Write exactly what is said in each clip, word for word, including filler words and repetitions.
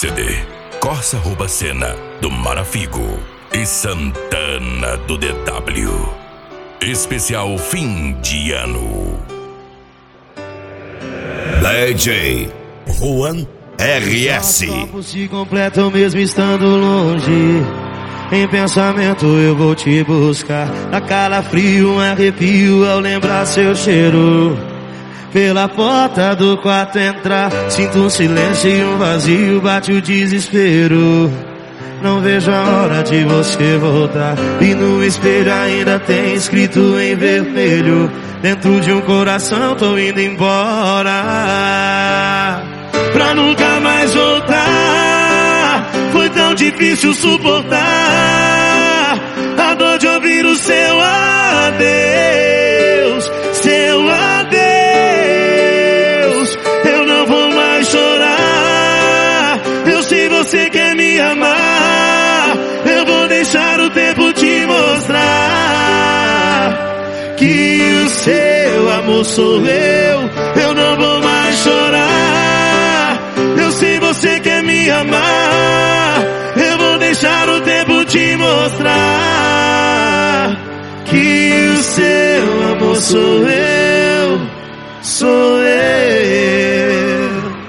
C D Corsa Rubacena do Marafigo e Santana do D W. Especial fim de ano. D J Juan R S. Os copos se completam mesmo estando longe. Em pensamento eu vou te buscar. Dá calafrio, um arrepio ao lembrar seu cheiro. Pela porta do quarto entrar, sinto um silêncio e um vazio, bate o desespero. Não vejo a hora de você voltar. E no espelho ainda tem escrito em vermelho: dentro de um coração tô indo embora, pra nunca mais voltar. Foi tão difícil suportar a dor de ouvir o seu adeus, seu adeus. Eu não vou mais chorar. Eu sei você quer me amar. Eu vou deixar o tempo te mostrar que o seu amor sou eu. Eu não vou mais chorar. Eu sei você quer me amar. Eu vou deixar o tempo te mostrar que o seu amor sou eu, sou eu.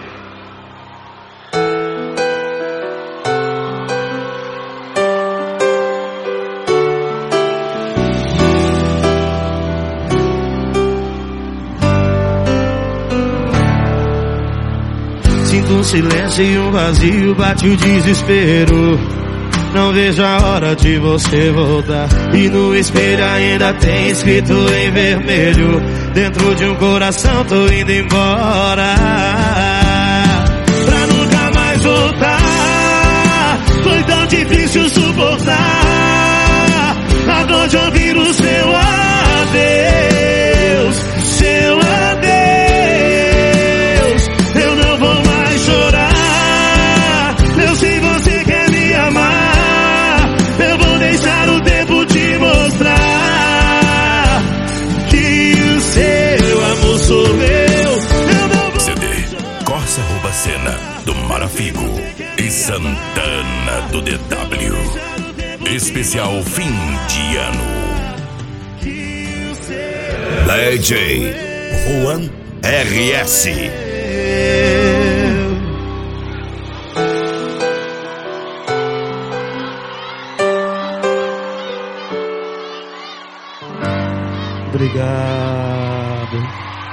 Sinto um silêncio e um vazio, bate o desespero. Não vejo a hora de você voltar. E no espelho ainda tem escrito em vermelho: dentro de um coração tô indo embora, pra nunca mais voltar. Foi tão difícil suportar a dor de ouvir o seu adeus, seu adeus. Eu não vou mais chorar. Eu sei você quer me amar. Eu vou deixar o tempo te mostrar que o seu amor sou eu. Eu não vou C D Corsa Rubacena do Marafigo e Santana do D W. Especial fim de ano. D J Juan R S. Obrigado.